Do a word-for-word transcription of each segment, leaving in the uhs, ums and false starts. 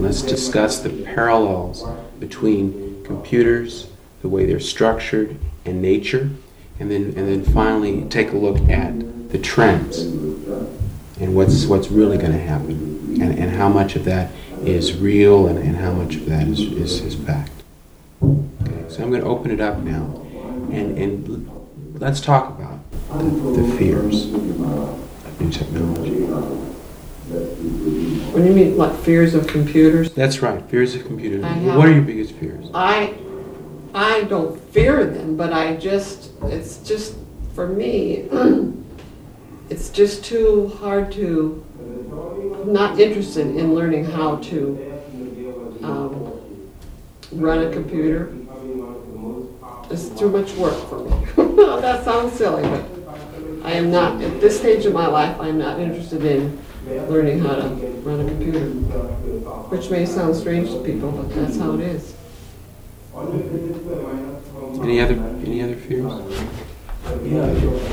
let's discuss the parallels between computers, the way they're structured, and nature, and then and then finally take a look at the trends and what's what's really going to happen, and, and how much of that is real and, and how much of that is, is, is fact. Okay, so I'm going to open it up now, and, and let's talk about the fears of new technology. When you mean like fears of computers? That's right, fears of computers. I have- What are your biggest fears? I I don't fear them, but I just, it's just, for me, it's just too hard to, I'm not interested in learning how to um, run a computer. It's too much work for me. That sounds silly, but I am not, at this stage of my life, I'm not interested in learning how to run a computer, which may sound strange to people, but that's how it is. Any other any other fears? Yeah,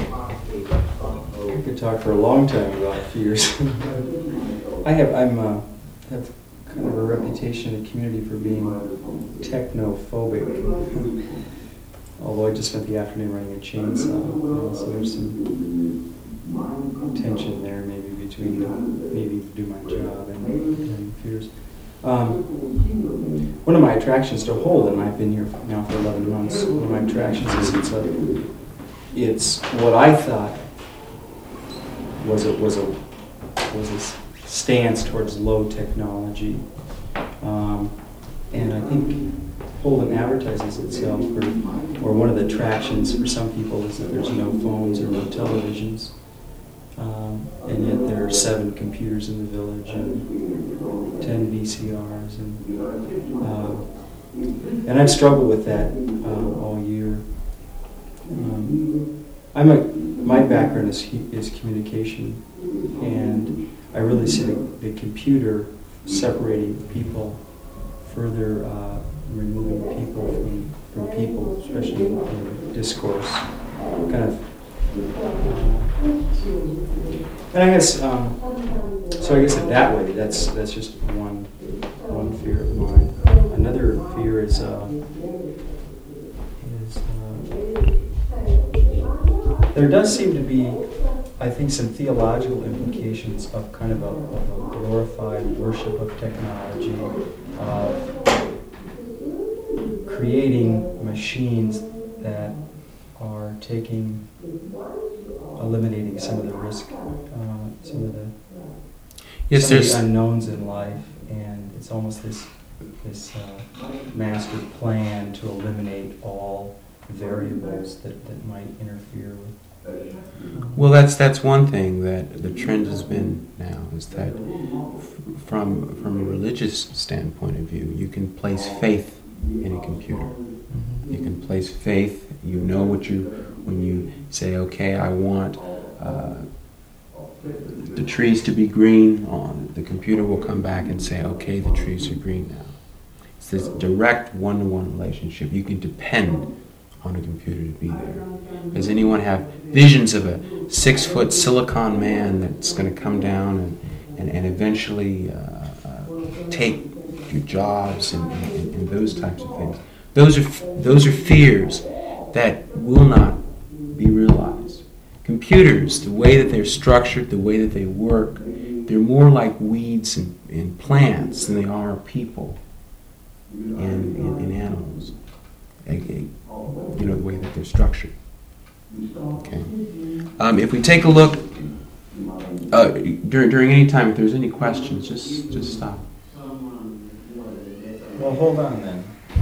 I could talk for a long time about fears. I have I'm uh, have kind of a reputation in the community for being technophobic. Although I just spent the afternoon running a chainsaw, you know, so there's some tension there maybe between needing to do my job and, and fears. Um, one of my attractions to Holden, I've been here now for eleven months, one of my attractions is it's a, it's what I thought was a, was a, was a stance towards low technology. Um, and I think Holden advertises itself, or, or one of the attractions for some people is that there's no phones or no televisions. Um, and yet there are seven computers in the village and ten V C Rs, and uh, and I've struggled with that uh, all year. Um, I'm a my background is is communication, and I really see the, the computer separating people, further uh, removing people from, from people, especially in discourse, kind of. And I guess, um, so I guess in that way, that's that's just one one fear of mine. Another fear is uh, is uh, there does seem to be, I think, some theological implications of kind of a, of a glorified worship of technology, of creating machines that are taking, eliminating some of the risk, uh, some of the, Yes, some of there's the unknowns in life, and it's almost this this uh, master plan to eliminate all variables that, that might interfere with. well, that's that's one thing that the trend has been now, is that f- from from a religious standpoint of view, you can place faith in a computer. You can place faith. You know what you, when you say, okay, I want uh, the trees to be green, on the computer will come back and say, okay, the trees are green now. It's this direct one-to-one relationship. You can depend on a computer to be there. Does anyone have visions of a six-foot silicon man that's going to come down and, and, and eventually uh, uh, take your jobs and, and, and those types of things? Those are those are fears that will not be realized. Computers, the way that they're structured, the way that they work, they're more like weeds and, and plants than they are people and, and, and animals. You know, the way that they're structured. Okay. Um, if we take a look uh, during during any time, if there's any questions, just just stop. Well, hold on then.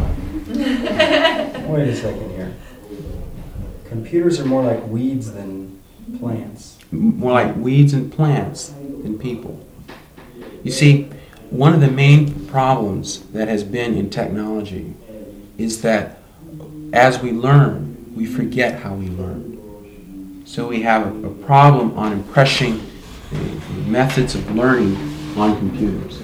Wait a second here. Computers are more like weeds than plants. More like weeds and plants than people. You see, one of the main problems that has been in technology is that as we learn, we forget how we learn. So we have a, a problem on impressing the, the methods of learning on computers.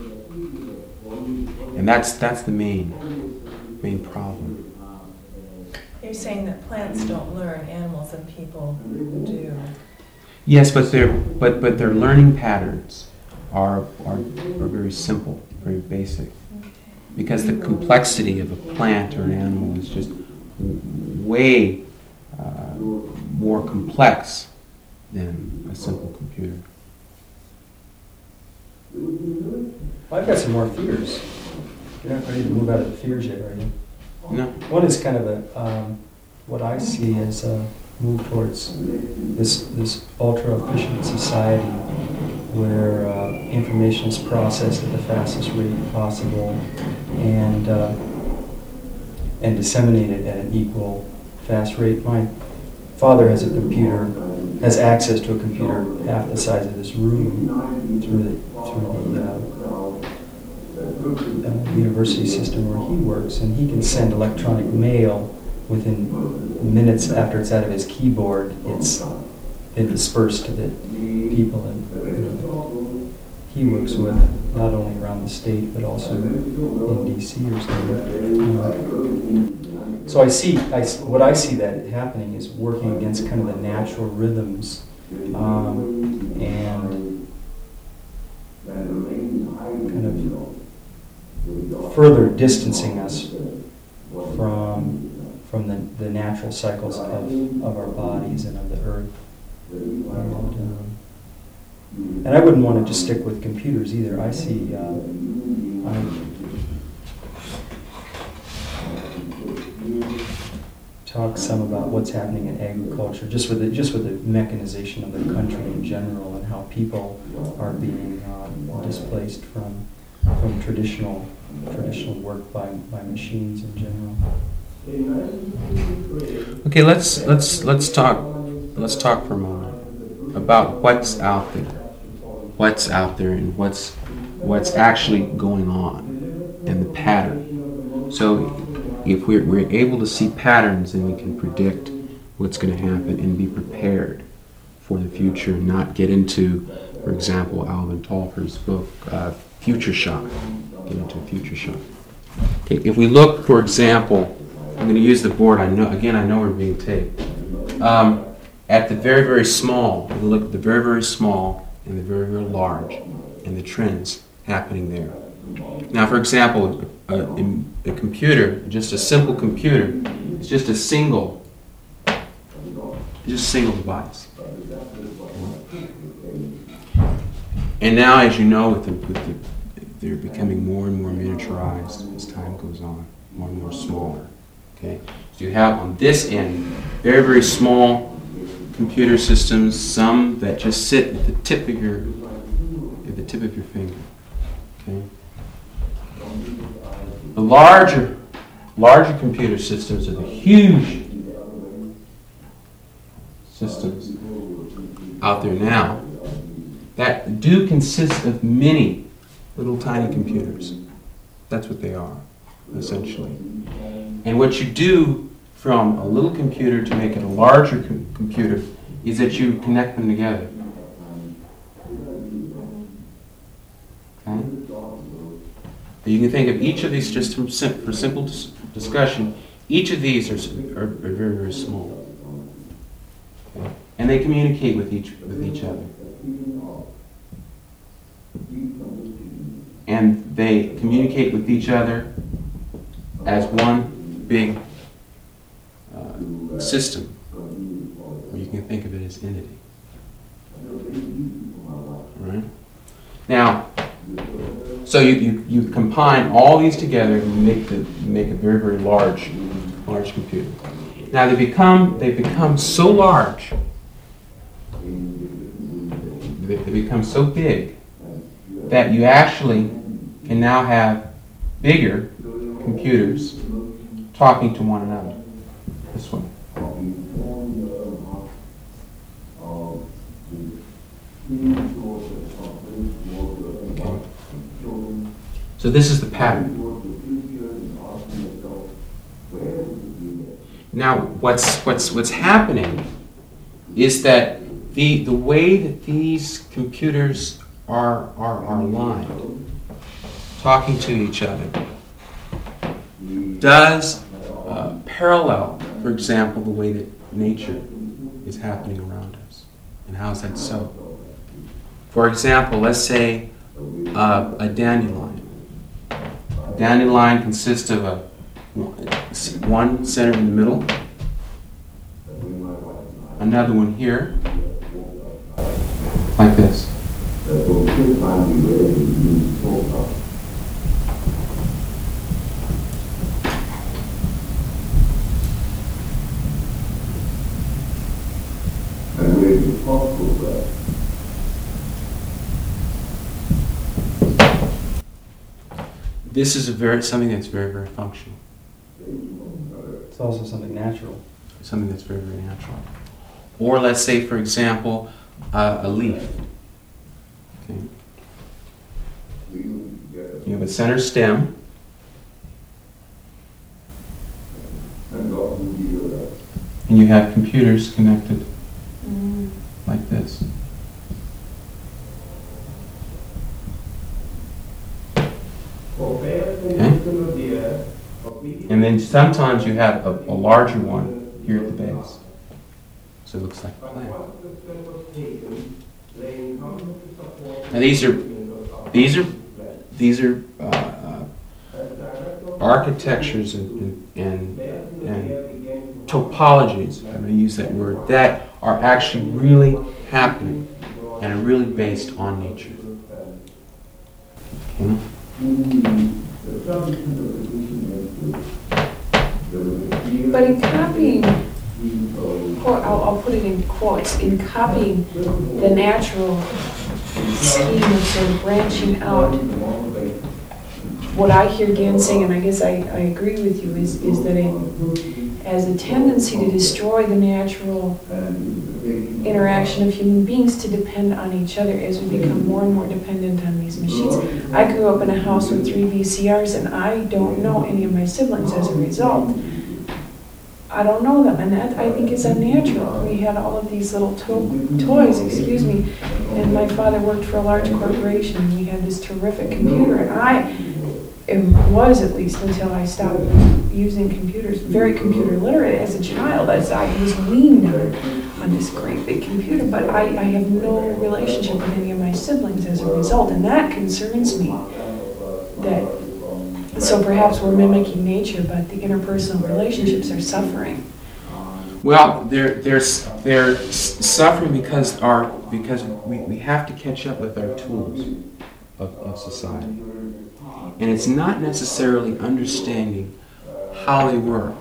And that's that's the main main problem. You're saying that plants don't learn, animals and people do. Yes, but their but but their learning patterns are, are, are very simple, very basic. Because the complexity of a plant or an animal is just way uh, more complex than a simple computer. I've got some more fears. You're not ready to move out of the fears yet, are you? No. One is kind of a, um, what I see as a move towards this this ultra efficient society where uh, information is processed at the fastest rate possible and uh, and disseminated at an equal fast rate. My father has a computer, has access to a computer half the size of this room through the through the uh, uh, university system where he works, and he can send electronic mail within minutes after it's out of his keyboard. It's been dispersed to the people that you know, he works with, not only around the state but also in D C or something. Uh, so I see, I, what I see that happening is working against kind of the natural rhythms um, and kind of further distancing us from from the, the natural cycles of, of our bodies and of the earth. And, um, and I wouldn't want to just stick with computers either. I see, uh, I talk some about what's happening in agriculture, just with the, just with the mechanization of the country in general, and how people are being uh, displaced from from traditional traditional work by, by machines in general. Okay, let's let's let's talk let's talk for a moment about what's out there, what's out there, and what's what's actually going on, and the pattern. So, if we're, we're able to see patterns, then we can predict what's going to happen and be prepared for the future. Not get into, for example, Alvin Tolfer's book, uh, Future Shock. Get into future shock. Okay, if we look, for example. I'm going to use the board. I know again. I know we're being taped. Um, at the very, very small, we look at the very, very small and the very, very large, and the trends happening there. Now, for example, a, a, a computer, just a simple computer, is just a single, just a single device. And now, as you know, with the, with the, they're becoming more and more miniaturized as time goes on, more and more smaller. Okay, so you have on this end very, very small computer systems, some that just sit at the tip of your at the tip of your finger. Okay, the larger larger computer systems are the huge systems out there now that do consist of many little tiny computers. That's what they are, essentially. And what you do from a little computer to make it a larger com- computer is that you connect them together. Okay? You can think of each of these, just from sim- for simple dis- discussion, each of these are, are, are very, very small. Okay? And they communicate with each with each other. And they communicate with each other as one big uh, system, or you can think of it as entity. Right? Now, so you, you, you combine all these together and you make the you make a very, very large large computer. Now they become they become so large, they, they become so big that you actually can now have bigger computers talking to one another. This one. Okay. So this is the pattern. Now, what's what's what's happening is that the the way that these computers are are, are aligned, talking to each other, does uh, parallel, for example, the way that nature is happening around us. And how is that so? For example, let's say uh, a dandelion. A dandelion consists of a one centered in the middle, another one here, like this. This is a very something that's very, very functional. It's also something natural. Something that's very, very natural. Or let's say, for example, uh, a leaf. Okay. You have a center stem. And you have computers connected Mm. like this. Okay? And then sometimes you have a, a larger one here at the base. So it looks like a plant. Now these are these are these are uh, uh, architectures and and, and topologies, I'm going to use that word, that are actually really happening and are really based on nature. Okay? But in copying, or I'll, I'll put it in quotes, in copying the natural scheme of sort of branching out, what I hear Dan saying, and I guess I, I agree with you, is, is that it has a tendency to destroy the natural interaction of human beings to depend on each other as we become more and more dependent on these machines. I grew up in a house with three V C Rs, and I don't know any of my siblings as a result. I don't know them, and that I think is unnatural. We had all of these little to- toys, excuse me, and my father worked for a large corporation. We had this terrific computer, and I it was, at least until I stopped using computers, very computer literate as a child, as I was weaned on, on this great big computer, but I, I have no relationship with any of my siblings as a result, and that concerns me. That So perhaps we're mimicking nature, but the interpersonal relationships are suffering. Well, they're they're they're suffering because our because we, we have to catch up with our tools of, of society, and it's not necessarily understanding how they work,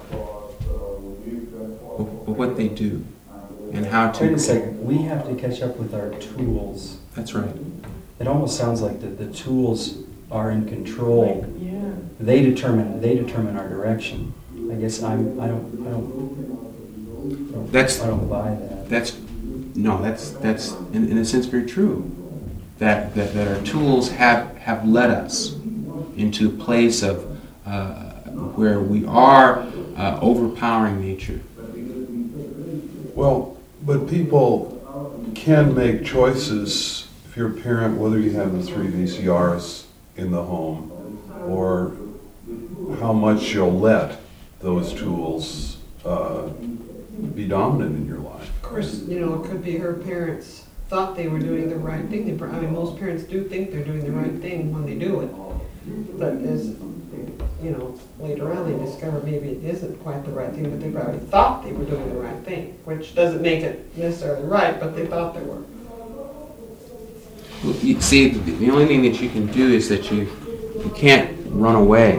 but what they do, and how to. Wait a second. We have to catch up with our tools. That's right. It almost sounds like that the tools are in control. Like, yeah. They determine. They determine our direction. I guess I'm. I don't. I don't. I don't That's I don't buy that. that's no. That's that's in, in a sense very true. That, that that our tools have have led us into a place of uh, where we are uh, overpowering nature. Well, but people can make choices if you're a parent, whether you have the three V C Rs in the home or how much you'll let those tools uh, be dominant in your life. Of course, you know, it could be her parents thought they were doing the right thing. They, I mean, most parents do think they're doing the right thing when they do it. But as, you know, later on they discover maybe it isn't quite the right thing, but they probably thought they were doing the right thing, which doesn't make it necessarily right, but they thought they were. Well, you see, the, the only thing that you can do is that you you can't run away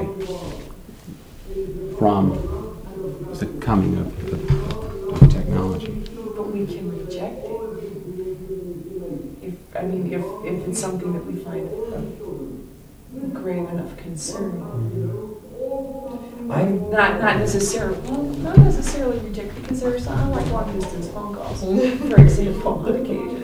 from the coming of, of, of technology. But we can reject it. If, I mean, if, if it's something that we find of grave enough concern. I Not not necessarily, well, not necessarily reject, because there are some, I like long distance phone calls, for example, on occasion.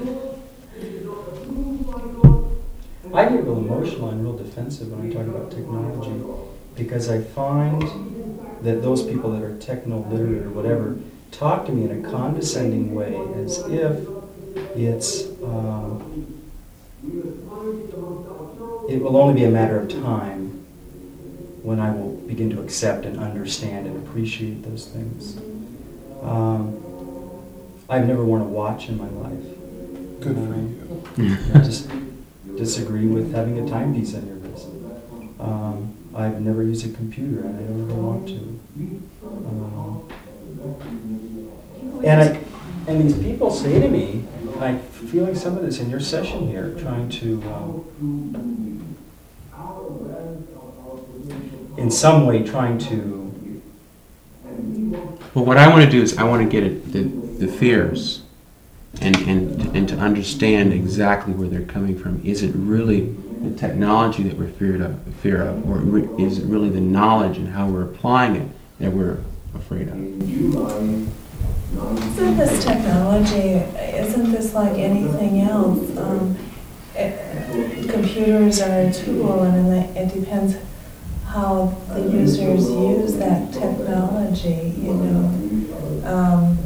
I get real emotional and real defensive when I talk about technology because I find that those people that are techno-literate or whatever talk to me in a condescending way as if it's, um, it will only be a matter of time when I will begin to accept and understand and appreciate those things. Um, I've never worn a watch in my life. Good for Um, you. I just, disagree with having a timepiece on your wrist. Um, I've never used a computer, and I don't ever want to. Um, and I, and these people say to me, and I feel like some of this in your session here, trying to, um, in some way, trying to. Well, what I want to do is I want to get at the, the fears and, and, and to understand exactly where they're coming from. Is it really the technology that we're feared of, fear of, or re- is it really the knowledge and how we're applying it that we're afraid of? Isn't this technology, isn't this like anything else? Um, it, computers are a tool, and it, it depends how the users use that technology, you know. Um,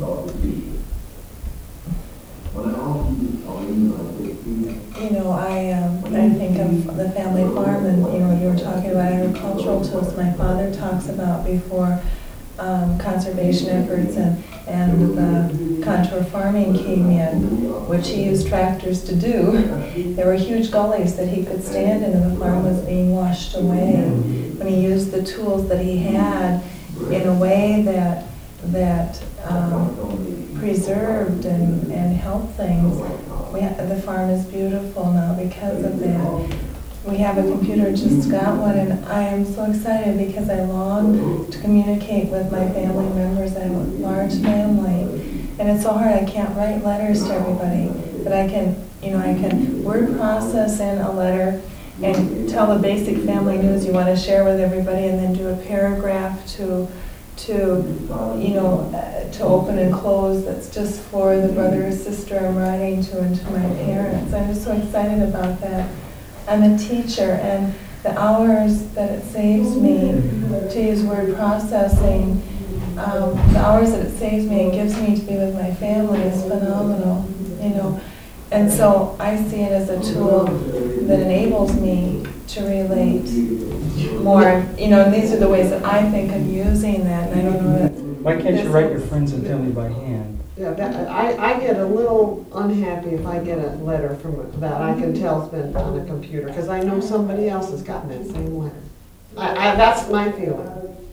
you know, I um, I think of the family farm, and you know, you were talking about agricultural tools. My father talks about before um, conservation efforts and and the contour farming came in, which he used tractors to do. There were huge gullies that he could stand in, and the farm was being washed away. When he used the tools that he had in a way that that um, preserved and, and helped things, we ha- the farm is beautiful now because of that. We have a computer, just got one, and I am so excited because I long to communicate with my family members. I have a large family, and it's so hard. I can't write letters to everybody, but I can, you know, I can word process in a letter and tell the basic family news you want to share with everybody, and then do a paragraph to, to, you know, uh, to open and close that's just for the brother or sister I'm writing to and to my parents. I'm just so excited about that. I'm a teacher, and the hours that it saves me to use word processing, um, the hours that it saves me and gives me to be with my family is phenomenal, you know. And so I see it as a tool that enables me to relate more, you know, and these are the ways that I think of using that, and I don't know that. Why can't you write your friends and family by hand? Yeah, that, I, I get a little unhappy if I get a letter from it that I can tell's been on a computer, because I know somebody else has gotten that same letter. I, I, that's my feeling.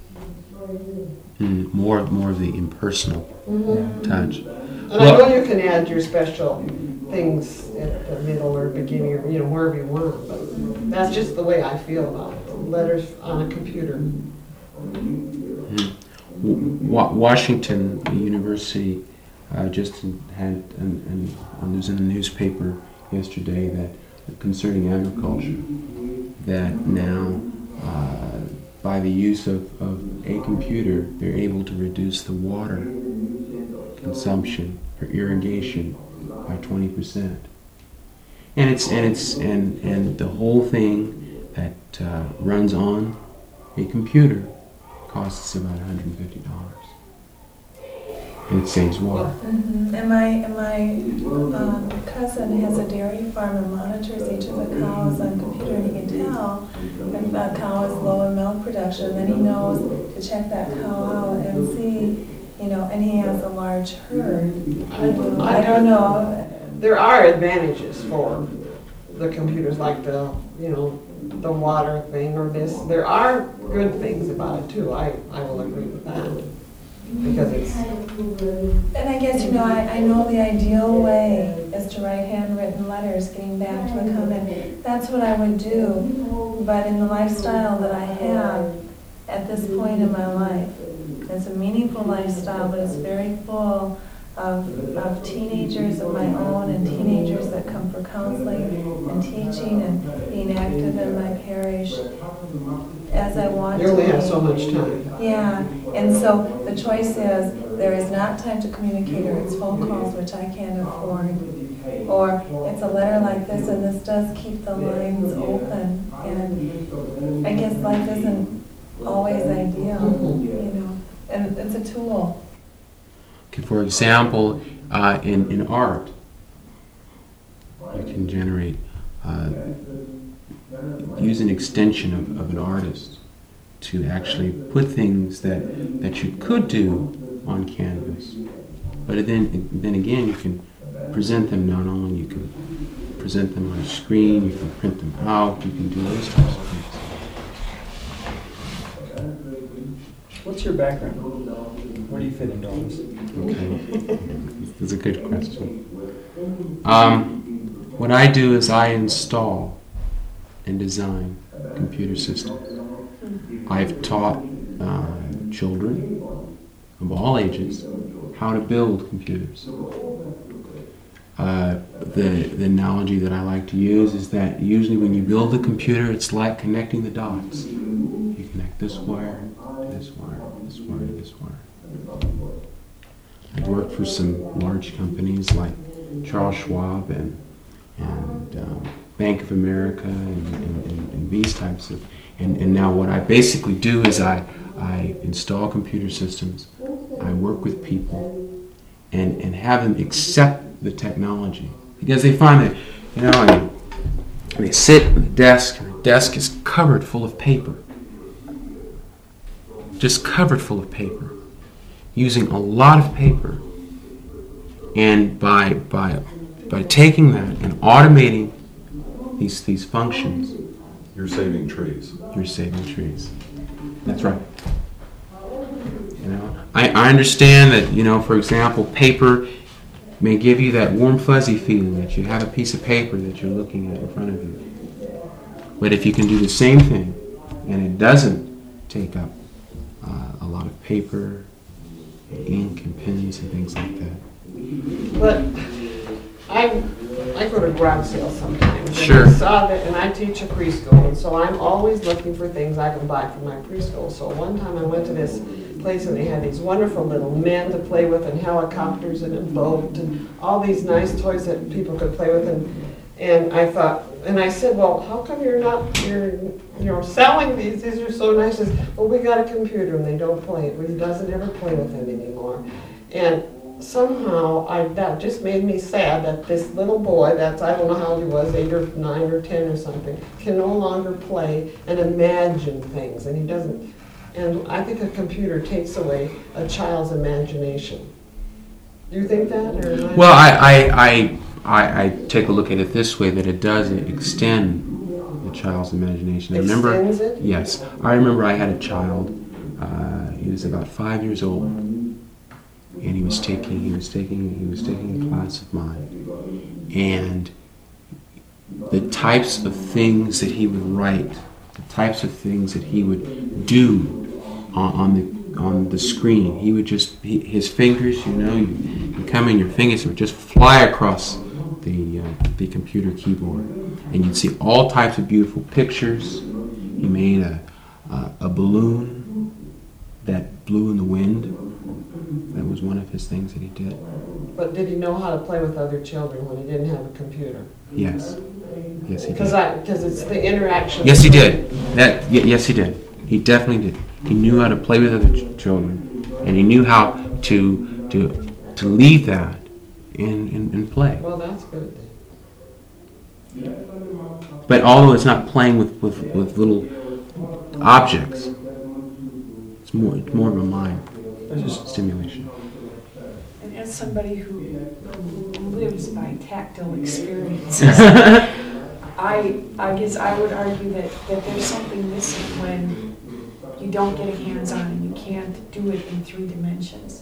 Mm, more, more of the impersonal Mm-hmm. touch. And I know you can add your special things at the middle or beginning, or, you know, wherever you want, but that's just the way I feel about it. Letters on a computer. Mm. Wa- Washington University uh, just had, and, and and it was in the newspaper yesterday that concerning agriculture, that now uh, by the use of, of a computer, they're able to reduce the water consumption for irrigation by twenty percent. And it's and it's and and the whole thing that uh, runs on a computer costs about one hundred fifty dollars. And it saves water. Mm-hmm. And my, and my um, cousin has a dairy farm and monitors each of the cows on computer, and he can tell if a cow is low in milk production. Then he knows to check that cow out and see, you know, and he has a large herd. I, I don't know. There are advantages for the computers, like the, you know, the water thing or this. There are good things about it too. I, I will agree with that. Because it's... And I guess, you know, I, I know the ideal way is to write handwritten letters, getting back to the comment. That's what I would do. But in the lifestyle that I have at this point in my life, it's a meaningful lifestyle, but it's very full of, of teenagers of my own and teenagers that come for counseling and teaching and being active in my parish as I want to. You only have so much time. Yeah, and so the choice is, there is not time to communicate, or it's phone calls, which I can't afford, or it's a letter like this, and this does keep the lines open, and I guess life isn't always ideal, you know, and it's a tool. Okay, for example, uh, in, in art, you can generate, uh, use an extension of, of an artist to actually put things that, that you could do on canvas. But then, then again, you can present them not only, you can present them on a screen, you can print them out, you can do those types of things. What's your background? Where do you fit into all this? Okay, that's a good question. Um, what I do is I install and design computer systems. I've taught uh, children of all ages how to build computers. Uh, the, the analogy that I like to use is that usually when you build a computer, it's like connecting the dots. You connect this wire to this wire, this wire to this wire. I've worked for some large companies like Charles Schwab and, and um, Bank of America and, and, and, and these types of, and, and now what I basically do is I, I install computer systems, I work with people, and, and have them accept the technology. Because they find that, you know, I mean, they sit at the desk, and the desk is covered full of paper. Just covered full of paper. Using a lot of paper. And by by by taking that and automating these these functions, You're saving trees. you're saving trees. That's right. You know, I, I understand that, you know, for example, paper may give you that warm fuzzy feeling that you have a piece of paper that you're looking at in front of you. But if you can do the same thing and it doesn't take up uh, a lot of paper, and ink and pens and things like that. But I, I go to garage sales sometimes. Sure. And I saw that, and I teach a preschool, and so I'm always looking for things I can buy for my preschool. So one time I went to this place and they had these wonderful little men to play with and helicopters and a boat and all these nice toys that people could play with. And, and I thought, and I said, well, how come you're not, you're, you know, selling these? These are so nice. He says, well, we got a computer and they don't play it. He doesn't ever play with them anymore. And somehow I, that just made me sad that this little boy, that's, I don't know how old he was, eight or nine or ten or something, can no longer play and imagine things. And he doesn't, and I think a computer takes away a child's imagination. Do you think that? Or am I- Well, I, I, I, I, I take a look at it this way, that it does extend the child's imagination. I remember, Extends it? yes, I remember I had a child. Uh, he was about five years old, and he was taking he was taking he was taking a class of mine, and the types of things that he would write, the types of things that he would do on, on the on the screen, he would just he, his fingers, you know, you, you come in, your fingers would just fly across the uh, the computer keyboard, and you'd see all types of beautiful pictures. He made a a, a balloon that blew in the wind. That was one of his things that he did. But did he know how to play with other children when he didn't have a computer? Yes. Yes, he Because did. I, because it's the interaction. Yes, he did. That. y- Yes, he did. He definitely did. He knew how to play with other ch- children, and he knew how to to to leave that in in, in play. Well, that's good then. But although it's not playing with, with, with little objects, it's more it's more of a mind stimulation. And as somebody who, who lives by tactile experiences, I I guess I would argue that, that there's something missing when you don't get a hands-on and you can't do it in three dimensions.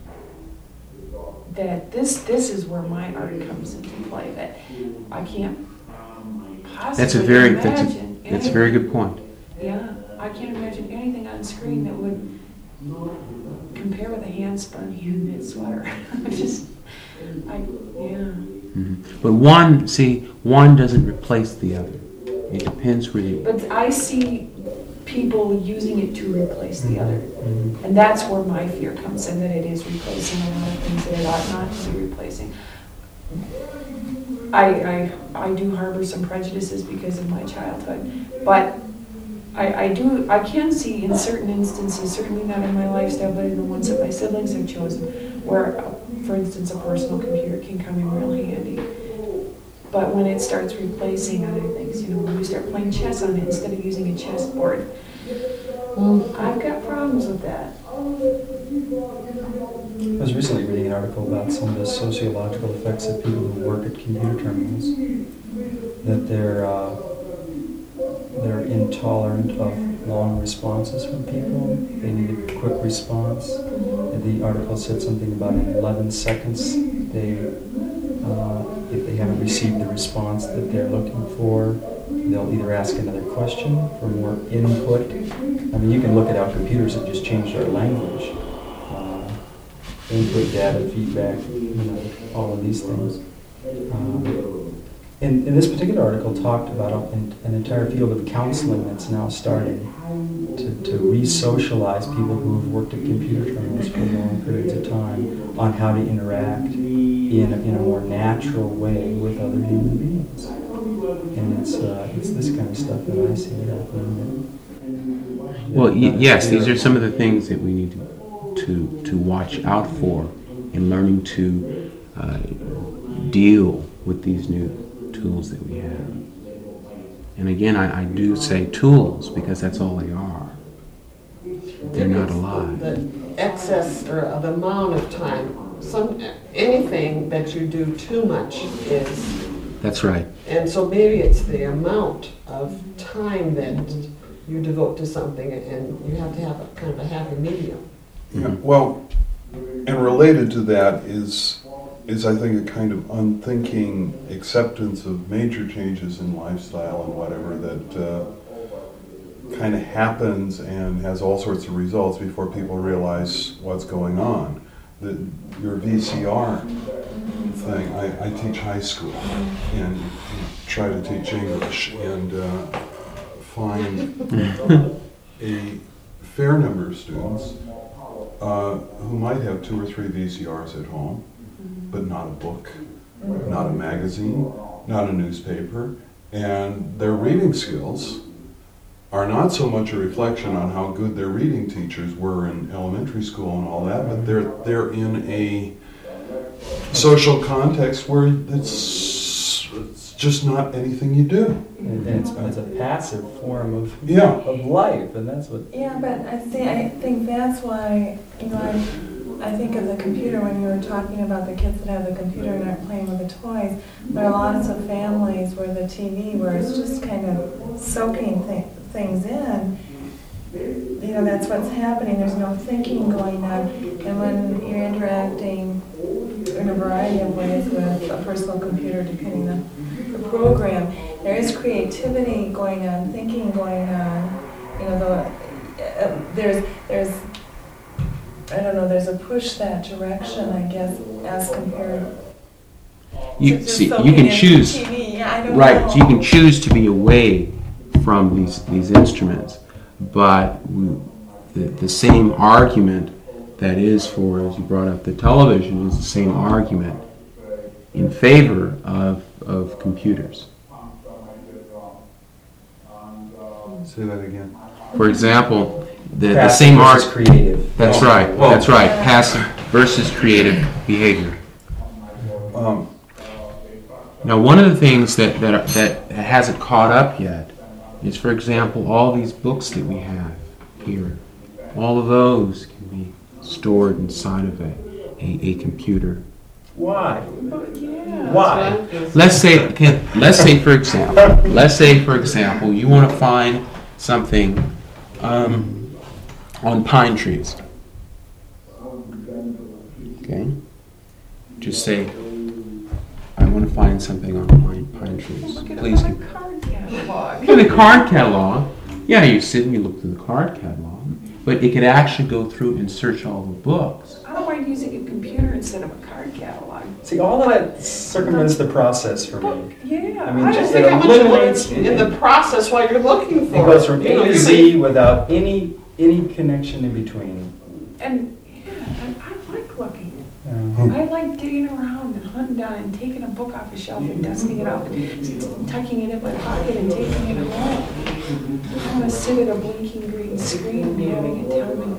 That this this is where my art comes into play. That I can't possibly That's a very imagine. that's a, that's a very good point. Yeah, I can't imagine anything on screen that would compare with a hand-spun, hand-knit sweater. I just, I, yeah. Mhm. But one, see, one doesn't replace the other. It depends where you. But I see people using it to replace the other. And that's where my fear comes in, that it is replacing a lot of things that it ought not to be replacing. I, I, I do harbor some prejudices because of my childhood, but I, I do, I can see in certain instances, certainly not in my lifestyle, but in the ones that my siblings have chosen, where, uh, for instance, a personal computer can come in real handy. But when it starts replacing other things, you know, when you start playing chess on it instead of using a chessboard, I've got problems with that. I was recently reading an article about some of the sociological effects of people who work at computer terminals. That they're uh, they're intolerant of long responses from people. They need a quick response. The article said something about in eleven seconds they uh, if they haven't received the response that they're looking for, they'll either ask another question for more input. I mean, you can look at how computers have just changed our language. Uh, input, data, feedback, you know, all of these things. Um, and, and this particular article talked about an, an entire field of counseling that's now starting to, to re-socialize people who have worked at computer terminals for long periods of time on how to interact in a, in a more natural way with other human beings. And it's uh, it's this kind of stuff that I see happening. Well, y- yes, these are some of the things that we need to to, to watch out for in learning to uh, deal with these new tools that we have. And again, I, I do say tools because that's all they are. They're not alive. The excess or the amount of time, some anything that you do too much is. That's right. And so maybe it's the amount of time that you devote to something, and you have to have a kind of a happy medium. Yeah, well, and related to that is, is I think a kind of unthinking acceptance of major changes in lifestyle and whatever that uh, kind of happens and has all sorts of results before people realize what's going on. The, your V C R thing, I, I teach high school and try to teach English and uh, find a fair number of students uh, who might have two or three V C Rs at home, but not a book, not a magazine, not a newspaper, and their reading skills are not so much a reflection on how good their reading teachers were in elementary school and all that, but they're they're in a social context where it's, it's just not anything you do. And it's, it's a passive form of Yeah. of life, and that's what. Yeah, but I see, I think that's why, you know, I, I think of the computer when you were talking about the kids that have the computer and aren't playing with the toys. There are lots of families where the T V, where it's just kind of soaking th- things in. You know, that's what's happening. There's no thinking going on. And when you're interacting in a variety of ways with a personal computer, depending on the program, there is creativity going on, thinking going on. You know, the, uh, there's there's I don't know. There's a push that direction, I guess, as compared. You to just see, you soaking can in choose. T V. Yeah, I don't Right, know. so you can choose to be away from these these instruments, but we, the the same argument that is for, as you brought up, the television is the same argument in favor of of computers. Say that again. For example, the, the Passive same versus argument. creative. That's Oh, right. well- That's right. Passive versus creative behavior. Um, Now, one of the things that, that that hasn't caught up yet is, for example, all these books that we have here. All of those can be stored inside of a, a, a computer. Why? But yeah. Why? Let's say, okay, let's say, for example, let's say, for example, you want to find something um, on pine trees. Okay, just say, I want to find something on pine, pine trees. Look at Please. a card catalog. In the card catalog, yeah, you sit and you look through the card catalog, but it could actually go through and search all the books. I don't mind using a computer instead of a card catalog. See, all of that circumvents the process for But, me. yeah. I mean, I just just think it how much you learn eliminates in the process while you're looking It for it. goes from You know, A to you Z without any any connection in between. And, yeah, and I like looking. Uh, I like digging around and hunting down and taking a book off a shelf and dusting it up and tucking it in my pocket and taking it home. I want to sit at a blinking green screen and having it tell me.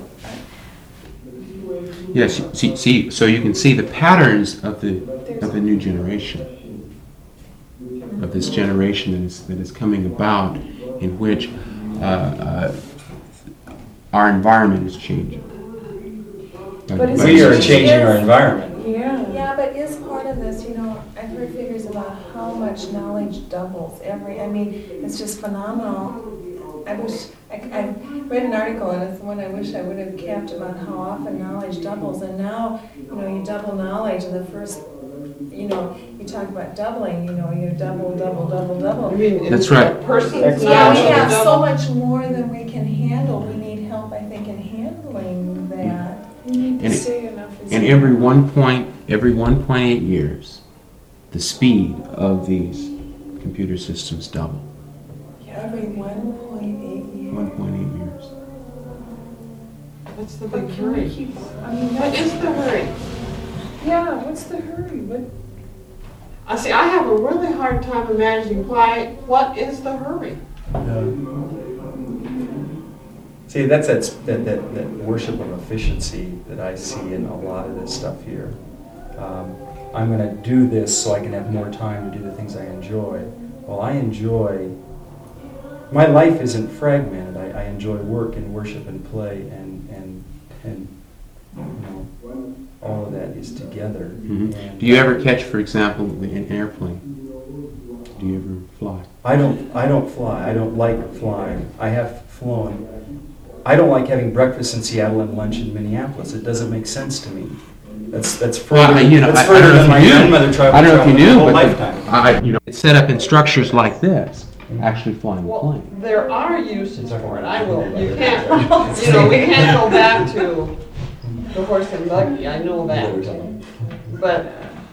Yes, see, see, so you can see the patterns of the of the new generation, of this generation that is that is coming about, in which uh, uh, our environment is changing. But it's We are just- changing our Yes. environment. Yeah. Yeah, but is part of this, you know, I've heard figures about how much knowledge doubles every, I mean, it's just phenomenal. I wish, I, I read an article, and it's one I wish I would have kept, about how often knowledge doubles, and now, you know, you double knowledge, and the first, you know, you talk about doubling, you know, you double, double, double, I double. mean, That's it's right. a person's That's Yeah, we knowledge have so double. much more than we can handle, we need help, I think, in handling that. You need to And it- say enough. is And enough. every one point, every one point eight years, the speed of these computer systems double. Every one point eight years. One point eight years. What's the But big can we hurry? keep, I mean, What that's, is the hurry? yeah, what's the hurry? What, I see, I have a really hard time imagining why, what is the hurry? See, that's that, that, that, that worship of efficiency that I see in a lot of this stuff here. Um, I'm going to do this so I can have more time to do the things I enjoy. Well, I enjoy, my life isn't fragmented. I, I enjoy work and worship and play and, and, and you know, all of that is together. Mhm. And Do you ever catch, for example, an airplane? Do you ever fly? I don't, I don't fly. I don't like flying. I have flown. I don't like having breakfast in Seattle and lunch in Minneapolis. It doesn't make sense to me. That's that's further, Well, you know, that's I- I further don't know than if my you knew. grandmother traveled, I don't know if you traveled her knew, whole but lifetime. the, I, you know, it's set up in structures like this, actually flying a Well, plane. there are uses for it, I will, you can't, you know, we can't go back to the horse and buggy, I know that. But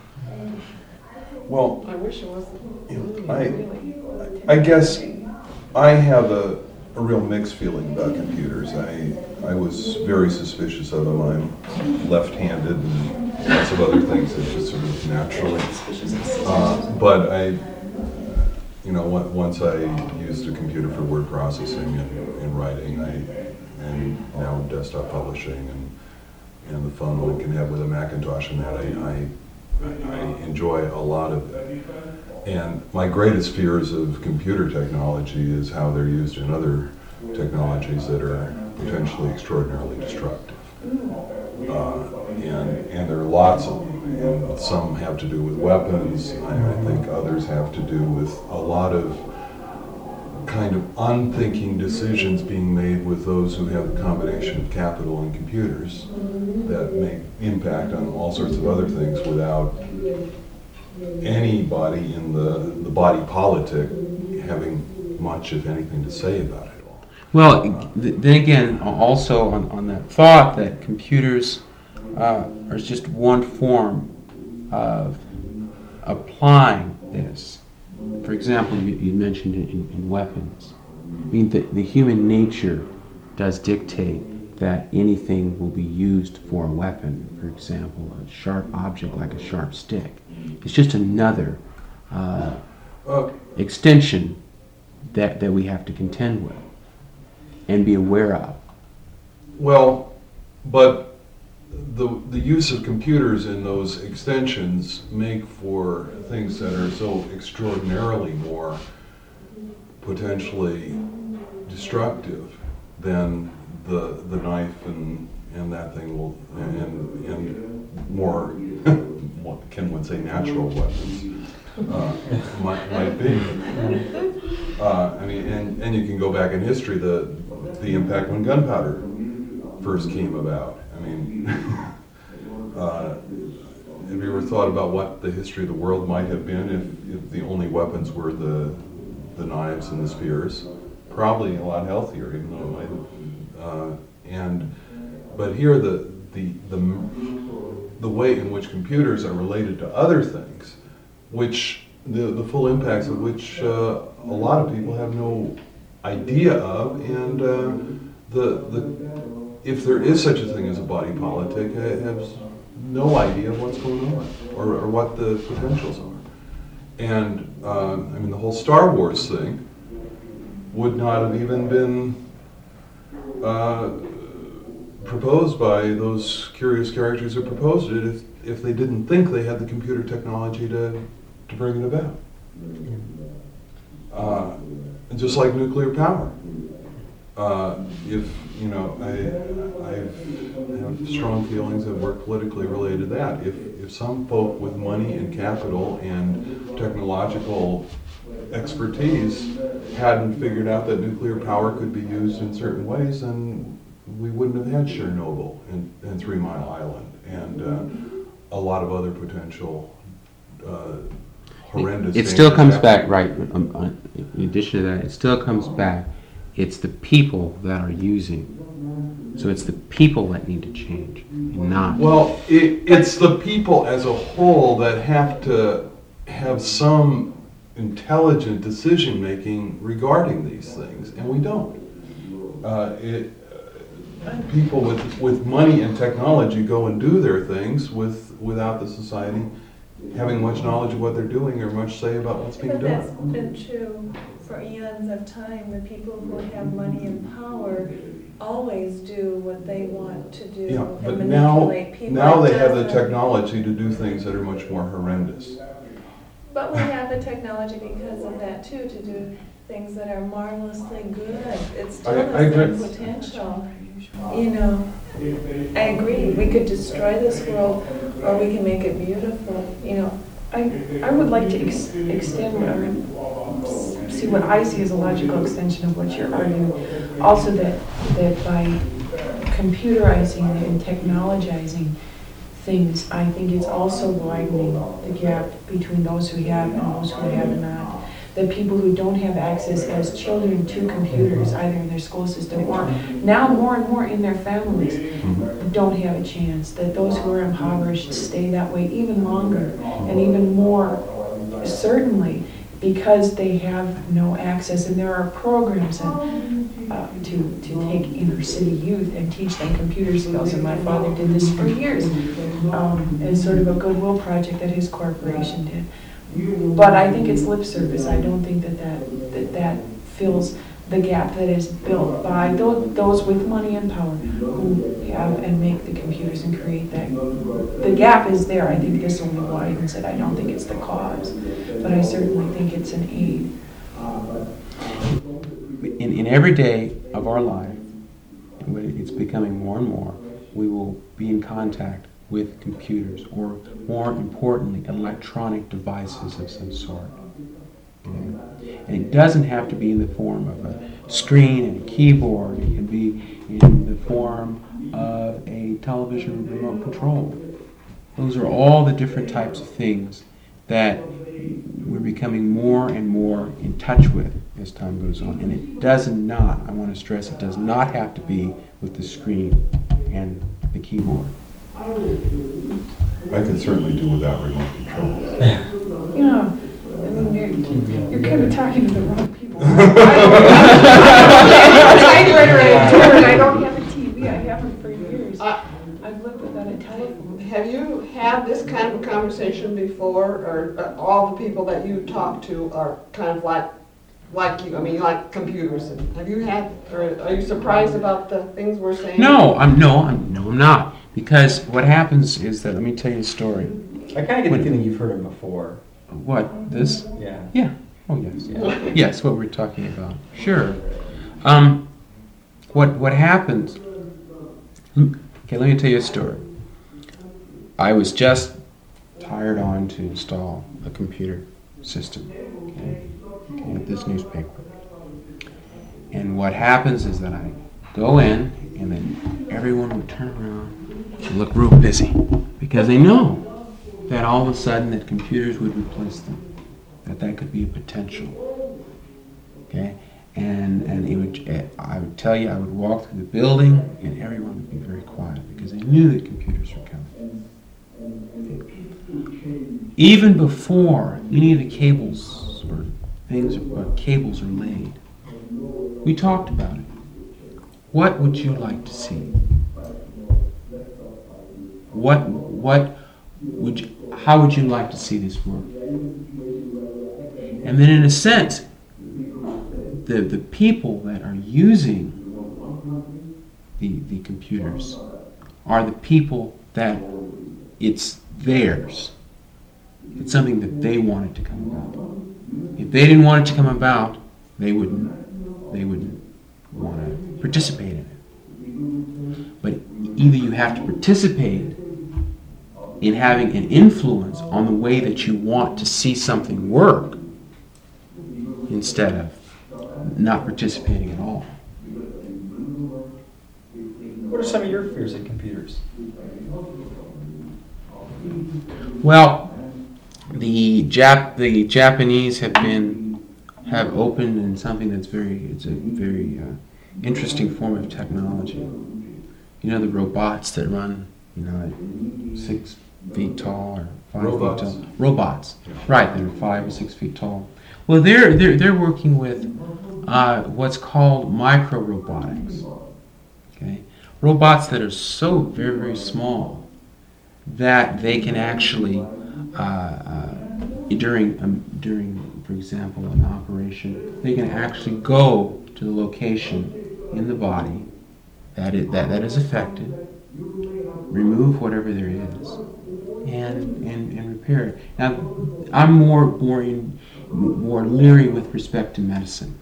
Well, I wish it wasn't. I- really. I guess I have a, a real mixed feeling about computers. I, I was very suspicious of them. I'm left-handed and lots of other things that just sort of naturally. Uh, but I, you know, on- once I used a computer for word processing and, and writing, I, and now desktop publishing and, and the fun one can have with a Macintosh and that, I, I, I enjoy a lot of it. And my greatest fears of computer technology is how they're used in other technologies that are potentially extraordinarily destructive. Uh, and, and there are lots of them, and some have to do with weapons. I, I think others have to do with a lot of kind of unthinking decisions being made with those who have a combination of capital and computers that make impact on all sorts of other things without anybody in the, the body politic having much, if anything, to say about it all. Well, th- then again, also on, on that thought that computers uh, are just one form of applying this. For example, you, you mentioned it in, in weapons. I mean, the, the human nature does dictate that anything will be used for a weapon. For example, a sharp object like a sharp stick. It's just another uh, Uh, extension that, that we have to contend with and be aware of. Well, but the, the use of computers in those extensions make for things that are so extraordinarily more potentially destructive than the, the knife and, and that thing will, and, and more, what can one say, natural weapons uh, might, might be. Uh, I mean, and, and you can go back in history, the, the impact when gunpowder first came about. I mean, uh, have you ever thought about what the history of the world might have been if, if the only weapons were the, the knives and the spears? Probably a lot healthier, even though it might have. Uh, and, but here the, the, the, the way in which computers are related to other things, which the, the full impacts of which uh, a lot of people have no idea of, and uh, the, the, if there is such a thing as a body politic, I have no idea what's going on or, or what the potentials are. And uh, I mean, the whole Star Wars thing would not have even been uh, proposed by those curious characters who proposed it if, if they didn't think they had the computer technology to, to bring it about. Uh, just like nuclear power. uh, if, you know, I, I have strong feelings that work politically related to that. If, if some folk with money and capital and technological expertise hadn't figured out that nuclear power could be used in certain ways, then we wouldn't have had Chernobyl and, and Three Mile Island and uh, a lot of other potential uh, horrendous. It still comes happening. back, right, um, uh, in addition to that, it still comes back. It's the people that are using. So it's the people that need to change, and not. Well, it, it's the people as a whole that have to have some intelligent decision making regarding these things, and we don't. Uh, it, uh, people with with money and technology go and do their things with without the society having much knowledge of what they're doing or much say about what's being But that's done. been true for eons of time. The people who have money and power always do what they want to do Yeah, and but now manipulate people. now It they have the doesn't- technology to do things that are much more horrendous. But we have the technology because of that too, to do things that are marvelously good. It's still I- the I same agree. potential. You know, I agree. We could destroy this world, or we can make it beautiful. You know, I, I would like to ex- extend or s- see what I see as a logical extension of what you're arguing. Also that, that by computerizing and technologizing things, I think it's also widening the gap between those who have and those who have not. The people who don't have access as children to computers, either in their school system or now more and more in their families, don't have a chance. That those who are impoverished stay that way even longer and even more certainly because they have no access. And there are programs and, uh, to, to take inner city youth and teach them computer skills. And my father did this for years um, as sort of a goodwill project that his corporation did. But I think it's lip service. I don't think that that, that, that fills the gap that is built by those, those with money and power who have and make the computers and create that. The gap is there. I think this only widens it. I don't think it's the cause, but I certainly think it's an aid. In, in every day of our life, when it's becoming more and more, we will be in contact with computers, or more importantly, electronic devices of some sort. Okay? And it doesn't have to be in the form of a screen and a keyboard. It can be in the form of a television remote control. Those are all the different types of things that we're becoming more and more in touch with as time goes on. And it does not, I want to stress, it does not have to be with the screen and the keyboard. I can certainly do without remote control. Yeah, I mean, you're, you're kind of talking to the wrong people. I don't have a typewriter and a tour, and I don't have a T V. I haven't for years. Uh, I've lived without a telephone. Have you had this kind of a conversation before, or uh, all the people that you talk to are kind of like, like you, I mean, like computers? And have you had, or are you surprised about the things we're saying? No, I'm no, I'm no, I'm not. Because what happens is that, let me tell you a story. I kind of get the feeling you've heard it before. What, this? Yeah. Yeah. Oh, yes. Yeah. Yes, what we're talking about. Sure. Um, what what happens? Okay, let me tell you a story. I was just hired on to install a computer system, okay, okay, at this newspaper. And what happens is that I go in, and then everyone would turn around and look real busy, because they know that all of a sudden that computers would replace them, that that could be a potential. Okay, and and it would, I would tell you, I would walk through the building, and everyone would be very quiet because they knew that computers were coming. Even before any of the cables or things or cables are laid, we talked about it. What would you like to see? What what would you, how would you like to see this work? And then, in a sense, the the people that are using the the computers are the people that it's theirs. It's something that they wanted to come about. If they didn't want it to come about, they wouldn't they wouldn't want to participate in it. But either you have to participate in having an influence on the way that you want to see something work instead of not participating at all. What are some of your fears of computers? Well, the Jap the Japanese have been have opened in something that's very it's a very uh, interesting form of technology. You know the robots that run, you know, at six feet tall or five Robots. feet tall. Robots, right? They're five or six feet tall. Well, they're they're they're working with uh, what's called micro robotics. Okay, robots that are so very very small that they can actually uh, uh, during um, during, for example, an operation, they can actually go to the location in the body that it, that that is affected, remove whatever there is, and and, and repair it. Now, I'm more more in, more leery with respect to medicine.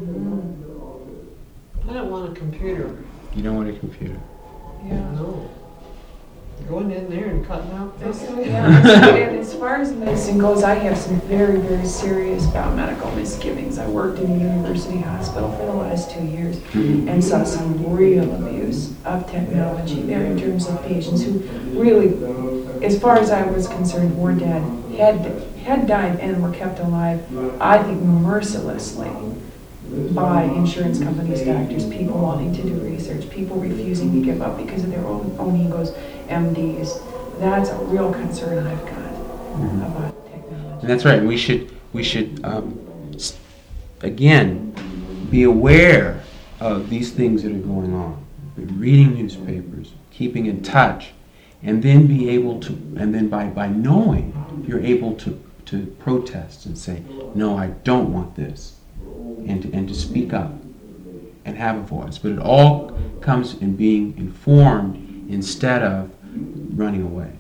I don't want a computer. You don't want a computer. Yeah. No. Going in there and cutting out this. Yeah, and as far as medicine goes, I have some very, very serious biomedical misgivings. I worked in a university hospital for the last two years and saw some real abuse of technology there in terms of patients who really, as far as I was concerned, were dead, had had died and were kept alive, I think mercilessly, by insurance companies, doctors, people wanting to do research, people refusing to give up because of their own, own egos, M Ds. That's a real concern I've got Mm-hmm. about technology. And that's right. We should we should um, s- again be aware of these things that are going on. Reading newspapers, keeping in touch, and then be able to, and then by by knowing, you're able to to protest and say, no, I don't want this, and to, and to speak up and have a voice. But it all comes in being informed instead of running away.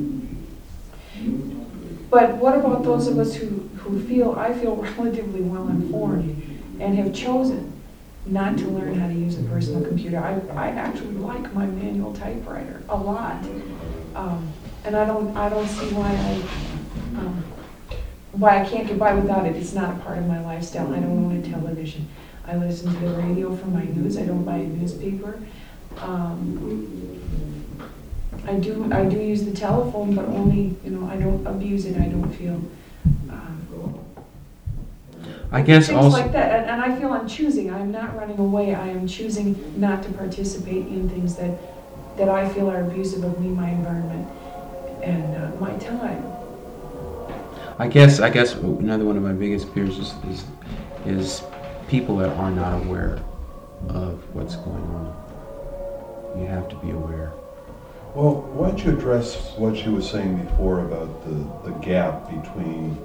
But what about those of us who, who feel, I feel relatively well informed and have chosen not to learn how to use a personal computer? I, I actually like my manual typewriter a lot. Um, and I don't, I don't see why I, um, why I can't get by without it. It's not a part of my lifestyle. I don't own a television. I listen to the radio for my news. I don't buy a newspaper. Um, I do I do use the telephone, but only, you know, I don't abuse it. I don't feel um, I guess things also like that. And, and I feel I'm choosing. I'm not running away. I am choosing not to participate in things that that I feel are abusive of me, my environment, and uh, my time. I guess I guess another one of my biggest fears is is, is people that are not aware of what's going on. You have to be aware. Well, why don't you address what she was saying before about the, the gap between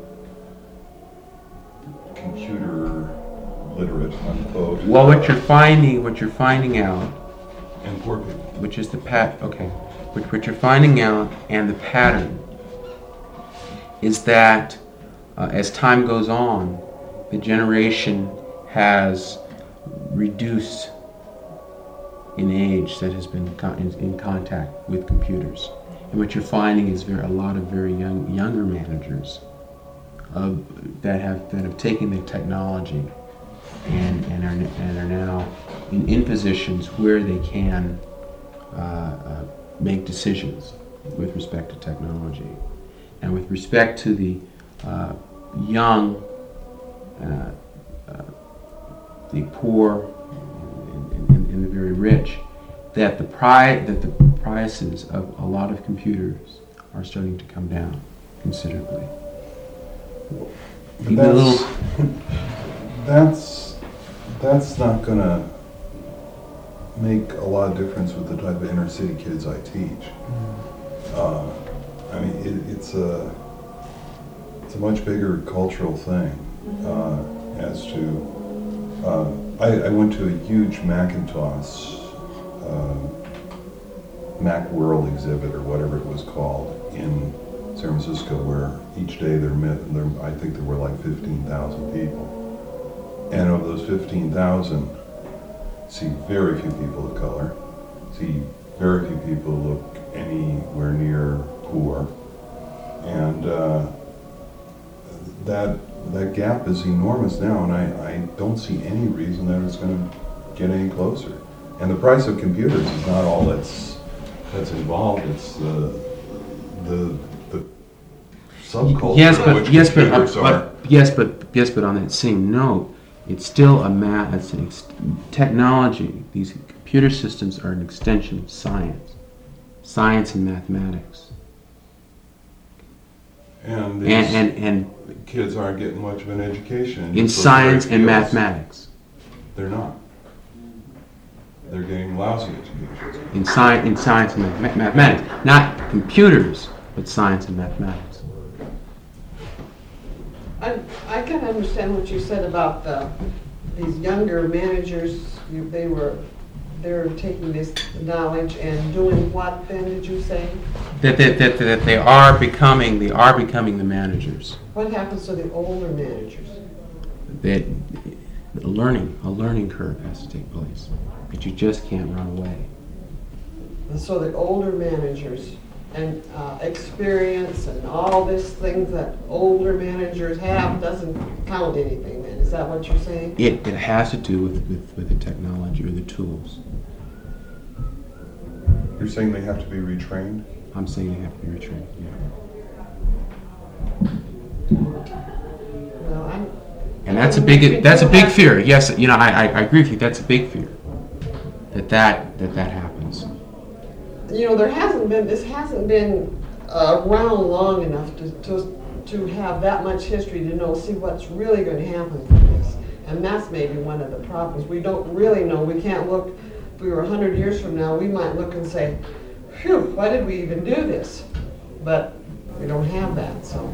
computer literate, unquote, Well, what you're finding, what you're finding out, and poor people? which is the pat, okay, what, what you're finding out and the pattern is that uh, as time goes on, the generation has reduced in age that has been con- in, in contact with computers. And what you're finding is very, a lot of very young younger managers of, that have that have taken the technology and, and, are, and are now in, in positions where they can uh, uh, make decisions with respect to technology. And with respect to the uh, young, uh, uh, the poor, and, and, and the very rich, that the pri- that the prices of a lot of computers are starting to come down considerably. But Even a that's, little, that's, that's not gonna make a lot of difference with the type of inner city kids I teach. Uh, I mean, it, it's a, it's a much bigger cultural thing uh, as to, uh, I, I went to a huge Macintosh uh, Macworld exhibit or whatever it was called in San Francisco, where each day there, met, there I think there were like fifteen thousand people. And of those fifteen thousand, see very few people of color, see very few people look anywhere near poor, and uh, that that gap is enormous now, and I, I don't see any reason that it's going to get any closer. And the price of computers is not all that's that's involved. It's the the the subculture Yes, in but which yes, but, computers uh, are. but yes, but yes, but on that same note, it's still a math. It's an ex- technology. These computer systems are an extension of science, science and mathematics, And, these and and, and kids aren't getting much of an education in those science very and fields. mathematics, They're not. They're getting lousy education. in science, in science and math- mathematics, not computers, but science and mathematics. I, I can understand what you said about the, these younger managers, you, they were, they're taking this knowledge and doing what then, did you say? That that, that that they are becoming they are becoming the managers. What happens to the older managers? That a learning a learning curve has to take place. That you just can't run away. And so the older managers and uh, experience and all these things that older managers have doesn't count anything then, is that what you're saying? It it has to do with, with, with the technology or the tools. You're saying they have to be retrained? I'm saying they have to be retrained. Yeah. Well, I'm, And that's a big that's a big fear. Yes, you know I, I, I agree with you. That's a big fear. That that that that happens. you know, there hasn't been, this hasn't been uh, around long enough to, to, to have that much history to know, see what's really going to happen from this. And that's maybe one of the problems. We don't really know. We can't look, if we were a hundred years from now, we might look and say, phew, why did we even do this? But we don't have that, so.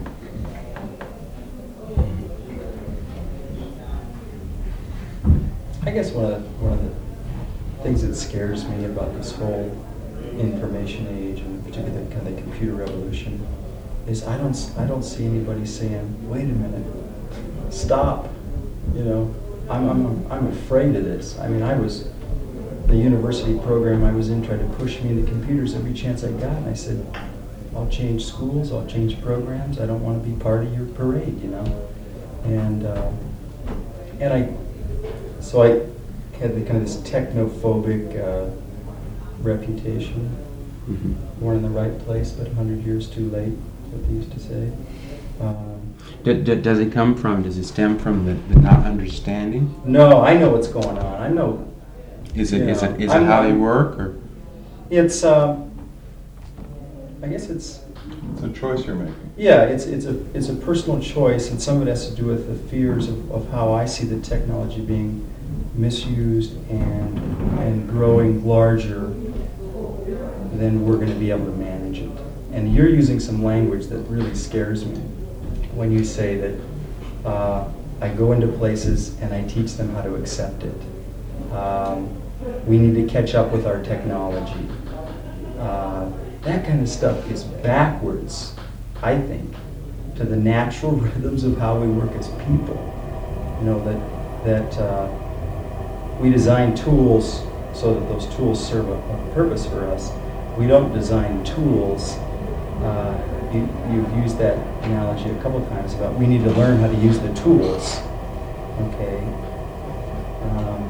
I guess one of the, one of the things that scares me about this whole information age, and particularly kind of the computer revolution, is I don't I don't see anybody saying, "Wait a minute, stop." You know, I'm I'm I'm afraid of this. I mean, I was the university program I was in tried to push me into computers every chance I got, and I said, "I'll change schools, I'll change programs. I don't want to be part of your parade." You know, and uh, and I. So I had the kind of this technophobic uh, reputation. Mm-hmm. Born in the right place, but a hundred years too late, is what they used to say. Um, D- d- does it come from? Does it stem from the, the not understanding? no, I know what's going on. I know Is it is Yeah. it is it I'm how not- they work or? it's. Um, I guess it's. It's a choice you're making. Yeah, it's it's a it's a personal choice, and some of it has to do with the fears of, of how I see the technology being misused and and growing larger than we're going to be able to manage it. And you're using some language that really scares me when you say that uh, I go into places and I teach them how to accept it. Um, we need to catch up with our technology. Uh, that kind of stuff is backwards, I think, to the natural rhythms of how we work as people. You know, that that uh, we design tools so that those tools serve a, a purpose for us. We don't design tools. Uh, you, you've used that analogy a couple of times about we need to learn how to use the tools. Okay. Um,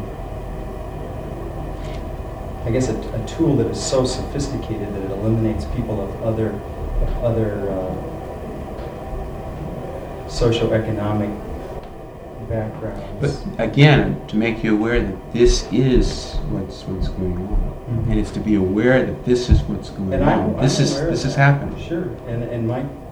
I guess a, a tool that is so sophisticated that it eliminates people of other of other uh, socioeconomic backgrounds. But again, to make you aware that this is what's what's going on, Mhm. and it's to be aware that this is what's going And I'm, on. This I'm is aware of this is that. happening. Sure, and and my